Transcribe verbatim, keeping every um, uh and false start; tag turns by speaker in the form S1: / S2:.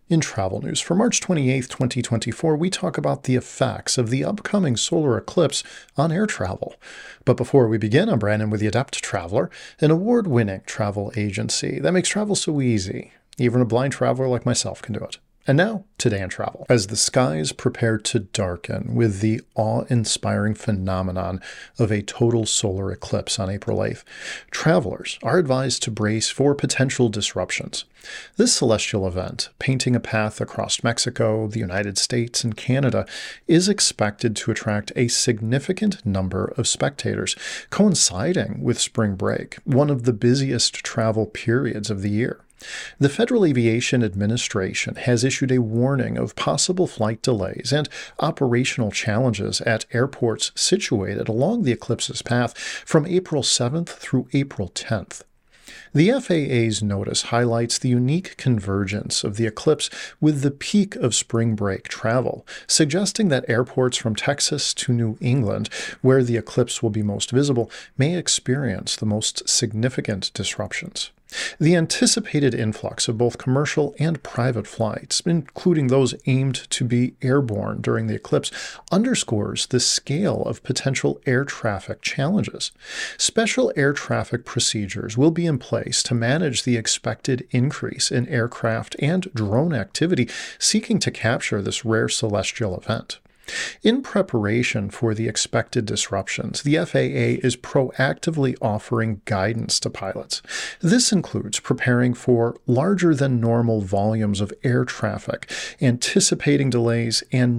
S1: In travel news for March twenty-eighth, twenty twenty-four, we talk about the effects of the upcoming solar eclipse on air travel. But before we begin, I'm Brandon with the Adept Traveler, an award-winning travel agency that makes travel so easy. Even a blind traveler like myself can do it. And now, today in travel. As the skies prepare to darken with the awe-inspiring phenomenon of a total solar eclipse on April eighth, travelers are advised to brace for potential disruptions. This celestial event, painting a path across Mexico, the United States, and Canada, is expected to attract a significant number of spectators, coinciding with spring break, one of the busiest travel periods of the year. The Federal Aviation Administration has issued a warning of possible flight delays and operational challenges at airports situated along the eclipse's path from April seventh through April tenth. The F A A's notice highlights the unique convergence of the eclipse with the peak of spring break travel, suggesting that airports from Texas to New England, where the eclipse will be most visible, may experience the most significant disruptions. The anticipated influx of both commercial and private flights, including those aimed to be airborne during the eclipse, underscores the scale of potential air traffic challenges. Special air traffic procedures will be in place to manage the expected increase in aircraft and drone activity seeking to capture this rare celestial event. In preparation for the expected disruptions, the F A A is proactively offering guidance to pilots. This includes preparing for larger than normal volumes of air traffic, anticipating delays, and